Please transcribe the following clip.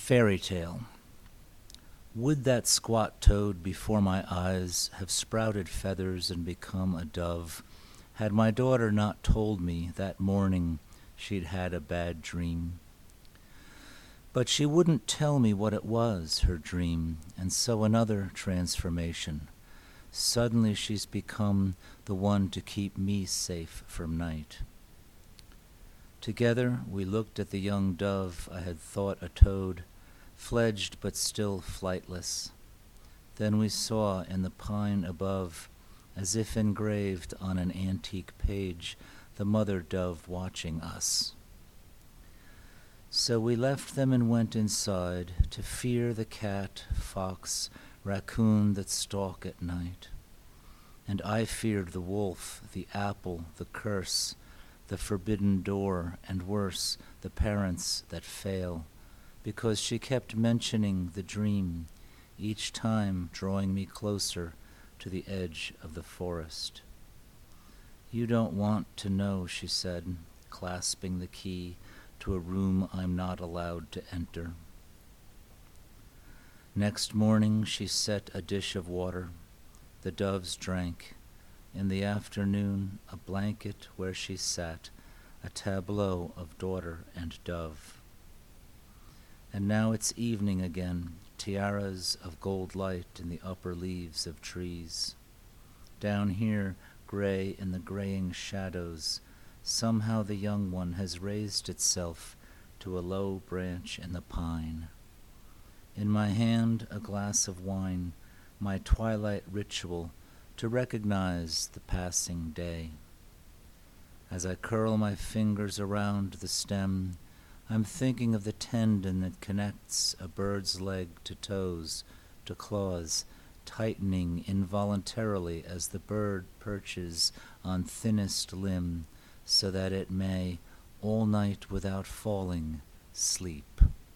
Fairy tale. Would that squat toad before my eyes have sprouted feathers and become a dove, had my daughter not told me that morning she'd had a bad dream? But she wouldn't tell me what it was, her dream, and so another transformation. Suddenly she's become the one to keep me safe from night. Together we looked at the young dove I had thought a toad, fledged but still flightless. Then we saw in the pine above, as if engraved on an antique page, the mother dove watching us. So we left them and went inside to fear the cat, fox, raccoon that stalk at night. And I feared the wolf, the apple, the curse, the forbidden door, and worse, the parents that fail, because she kept mentioning the dream, each time drawing me closer to the edge of the forest. You don't want to know, she said, clasping the key to a room I'm not allowed to enter. Next morning she set a dish of water. The doves drank. In the afternoon, a blanket where she sat, a tableau of daughter and dove. And now it's evening again, tiaras of gold light in the upper leaves of trees. Down here, gray in the graying shadows, somehow the young one has raised itself to a low branch in the pine. In my hand, a glass of wine, my twilight ritual to recognize the passing day. As I curl my fingers around the stem, I'm thinking of the tendon that connects a bird's leg to toes, to claws, tightening involuntarily as the bird perches on thinnest limb, so that it may, all night without falling, sleep.